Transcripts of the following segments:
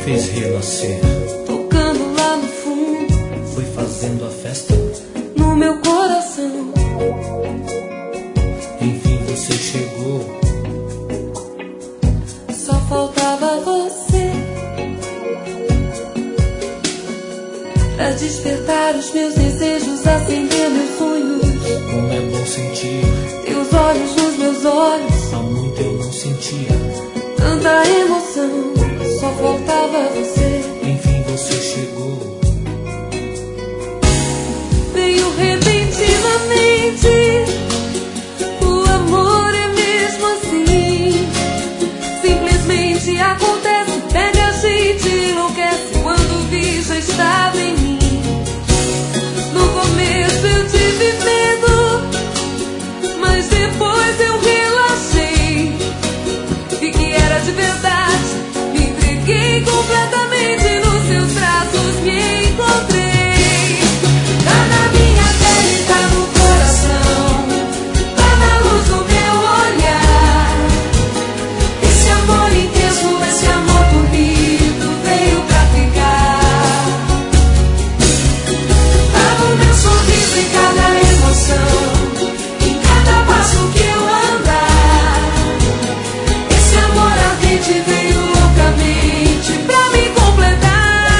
fez renascer. Tocando lá no fundo, Foi fazendo a festa. no meu coração. Enfim você chegou. Só faltava você pra despertar os meus desejos, acender meus sonhos. Como é bom sentir. Teus olhos nos meus olhos, Há muito eu não sentia. tanta emoção. Só faltava você. Enfim você chegou. Veio repentinamente. O amor é mesmo assim. Simplesmente acontece, pega a gente, enlouquece. Quando vi, já estava em mim. No começo eu tive medo, mas depois eu relaxei. Vi que era de verdade. Me entreguei completamente, nos seus braços me encontrei. Tá na minha pele, tá no coração, tá na luz do meu olhar. Esse amor intenso, esse amor bonito veio pra ficar. Tá no meu sorriso, em cada emoção, em cada passo que eu andar. Esse amor ardente veio loucamente pra me completar.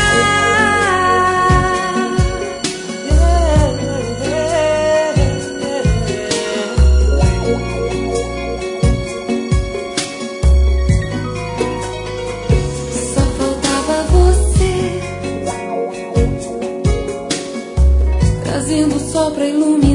Só faltava você, trazendo o sol pra iluminar